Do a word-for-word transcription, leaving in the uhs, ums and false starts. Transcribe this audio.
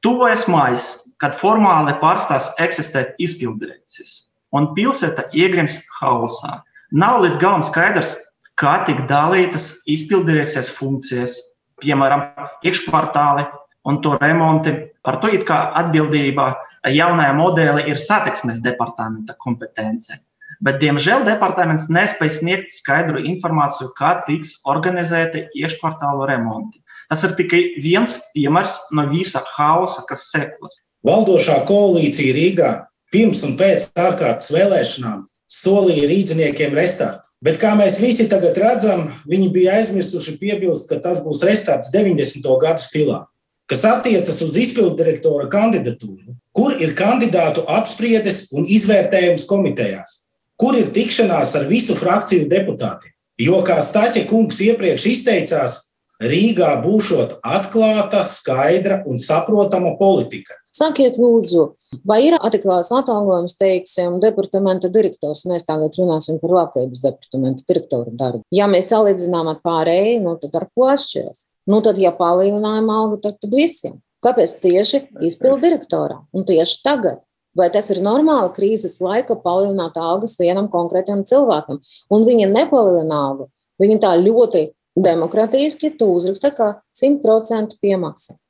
Tuvojas maijs, kad formāli pārstās eksistēt izpilddirekcijas, un pilsēta iegrims haosā. Nav līdz galam skaidrs, kā tik dalītas izpilddirekcijas funkcijas, piemēram, iekškvartāli un to remonti. Par to it kā atbildība jaunajā modelī ir satiksmes departamenta kompetence. Bet, diemžēl, departaments nespēj sniegt skaidru informāciju, kā tiks organizēti iekškvartālu remonti. Tas ir tikai viens piemērs no visa haosa, kas sekos. Valdošā koalīcija Rīgā pirms un pēc ārkārtas vēlēšanām solīja rīdziniekiem restartu. Bet, kā mēs visi tagad redzam, viņi bija aizmirsuši piebilst, ka tas būs restarts deviņdesmito gadu stilā, kas attiecas uz izpilddirektora kandidatūru, kur ir kandidātu apspriedes un izvērtējums komitejās, kur ir tikšanās ar visu frakciju deputātiem. Jo, kā Staķa kungs iepriekš izteicās, Rīgā būšot atklāta, skaidra un saprotama politika. Sakiet, lūdzu, vai ir adekvāts atalgojums, teiksim, departamenta direktors? Mēs tagad runāsim par labklājības departamenta direktoru darbu. Ja mēs salīdzinām ar pārējiem, nu tad ar ko atšķiras? Nu tad, ja palielinājuma alga, tad, tad visiem. Kāpēc tieši izpildu direktorā? Un tieši tagad? Vai tas ir normāli krīzes laika palielināt algas vienam konkrētam cilvēkam? Un viņa nepalielina algu. Viņa tā ļoti demokratiski tu uzraksta kā simt procentu piemaksa.